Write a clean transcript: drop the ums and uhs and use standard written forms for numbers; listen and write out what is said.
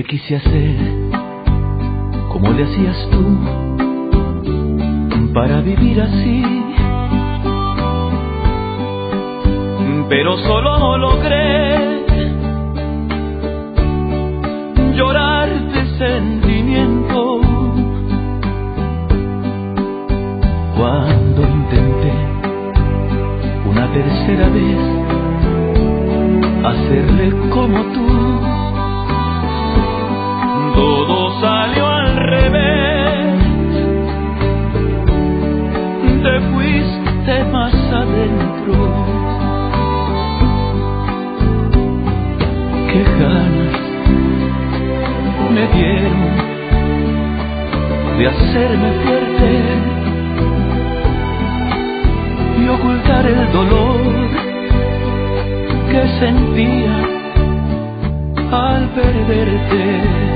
quise hacer como le hacías tú para vivir así, pero solo logré llorar de sentimiento cuando intenté una tercera vez hacerle como tú. Todo salió al revés, te fuiste más adentro. Qué ganas me dieron de hacerme fuerte y ocultar el dolor que sentía al perderte.